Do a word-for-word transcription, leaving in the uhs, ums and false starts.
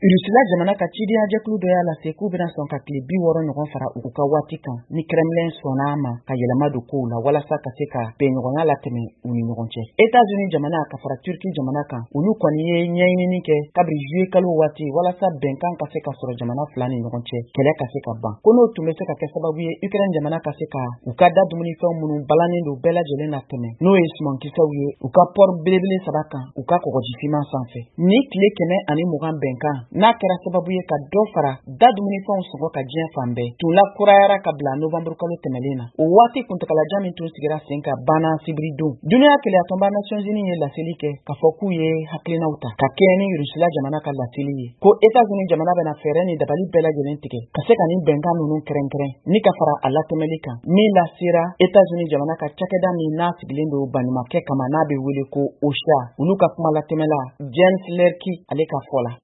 Rusila jamana ka cidiya jɛkulu dɔ y'a lase k'u bɛna sɔn ka tile bi wɔɔrɔ ɲɔgɔn fara u ka waati kan ni Kremlin sɔnna ma ka yɛlɛma don kow la walasa ka se ka bɛnɲɔgɔnya latɛmɛ u ni ɲɔgɔn cɛ. États-Unis jamana ka fara Turki jamana kan olu kɔni ye ɲɛɲinini kɛ kabiri juillet kalo waati walasa bɛnkan ka se ka sɔrɔ jamana fila ni ɲɔgɔn cɛ kɛlɛ ka se ka ban. Ko n'o tun bɛ se ka kɛ sababu ye Ukraine jamana ka se ka u ka da dumunifɛnw minnu balannen don bɛɛ lajɛlen na tɛmɛ n'o ye sumankisɛw ye u ka port belebele saba kan u ka kɔgɔjifinman sanfɛ. Ni tile kɛmɛ ani mugan bɛnkan n'a kɛra sababu ye ka dɔ fara da dumunifɛnw sɔngɔ ka diɲɛ fan bɛɛ tun lakurayara ka bila novembre kalo tɛmɛlen na. O waati kuntagalajan min tun sigira sen ka banna sibiri don. Duniya kɛlɛyatɔnba Nations Unies ye laseli kɛ k'a fɔ k'u ye hakilinaw ta ka kɛɲɛ ni Rusila jamana ka laseli ye ko États-Unis jamana bɛna fɛɛrɛ ni dabali bɛɛ lajɛlen tigɛ ka se ka ni bɛnkan ninnu kɛrɛnkɛrɛn ni ka fara a latɛmɛli kan min lasera États-Unis jamana ka cakɛda min n'a sigilen don baɲumankɛ kama n'a bɛ wele ko O C H A olu ka kuma latɛmɛla James Lerky ale ka fɔ la.